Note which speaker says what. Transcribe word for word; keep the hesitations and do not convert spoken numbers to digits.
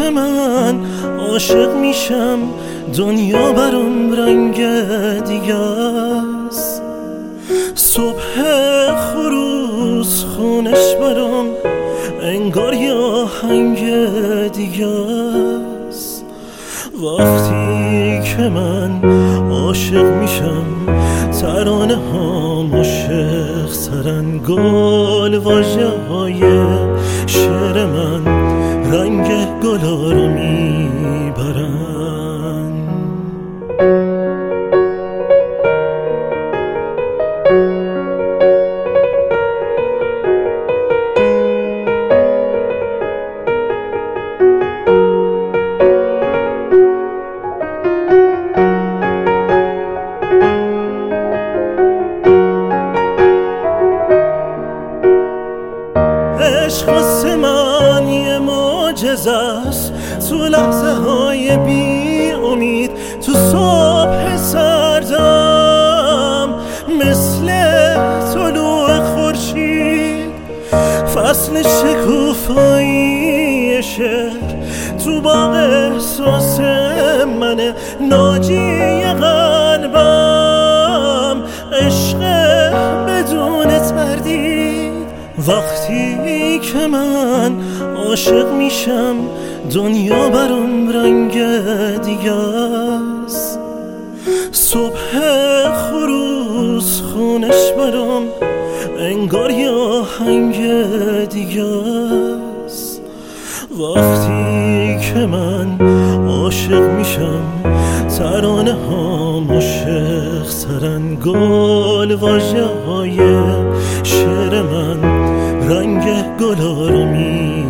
Speaker 1: که من عاشق میشم دنیا برام رنگ دیگه است. صبح خروس خونش برام انگار یه آهنگ دیگه است. وقتی که من عاشق میشم ترانه ها عاشق سرن، گل واژه های شعر من رنگ گلا رو میبرن. عشق واسه من یه معجزه است، تو لحظه های بی امید، تو صبح سردم مثل طلوع خورشید، فصل شکوفایی شعر تو باغ احساس منه، ناجی قلبم عشق بدون تردید. وقتی که من عاشق میشم دنیا برام رنگ دیگه است. صبح خروس خونش برام انگار یه آهنگ دیگه است. وقتی که من عاشق میشم ترانه ها عاشق سرن، گل واژه های شعر من رنگ گلا رو می